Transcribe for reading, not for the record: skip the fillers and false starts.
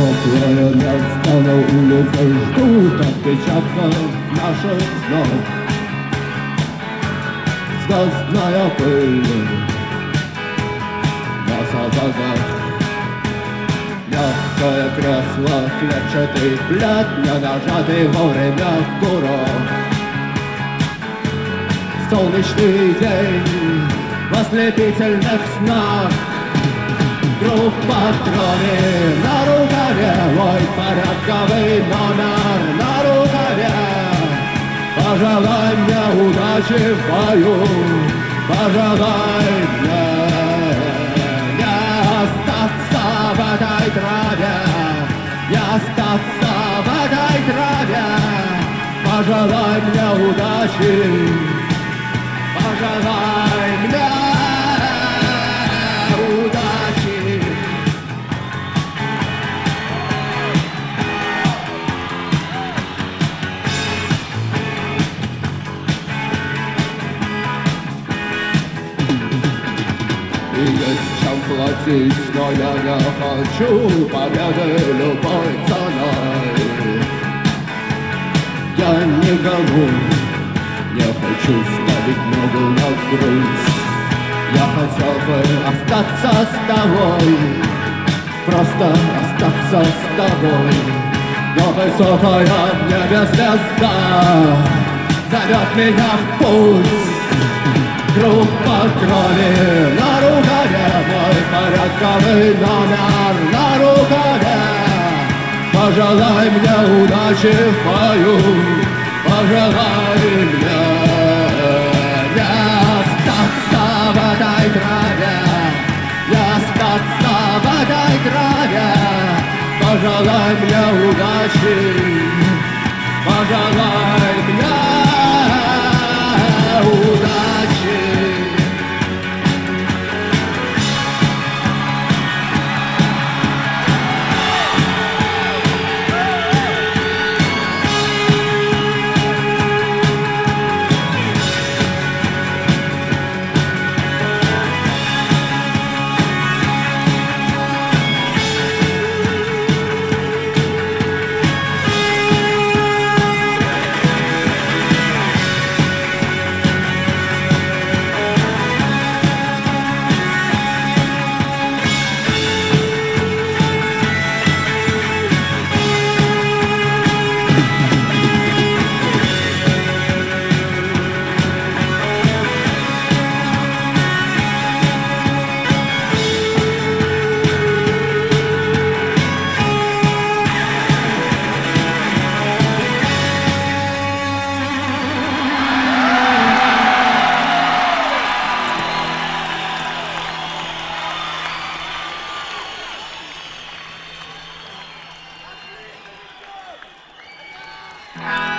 Теплое место на улице ждут отпечатков наших ног. Звездная пыль на сапогах. Мягкое кресло, клетчатый плед, не нажатый во время курок. Солнечный день в ослепительных снах. Группа крови на рукаве, мой порядковый номер на рукаве. Пожелай мне удачи в бою, пожелай мне не остаться в этой траве, не остаться в этой траве. Пожелай мне удачи, пожелай мне удачи. Есть чем платить, но я не хочу победы любой ценой. Я никому не хочу ставить ногу на грудь. Я хотел бы остаться с тобой, просто остаться с тобой. Но высокая в небе звезда зовет меня в путь. Группа крови на рукаве, мой порядковый номер на рукаве. Пожелай мне удачи в бою, пожелай мне не остаться в этой траве, не остаться в этой траве. Пожелай мне удачи, пожелай мне удачи. Ah!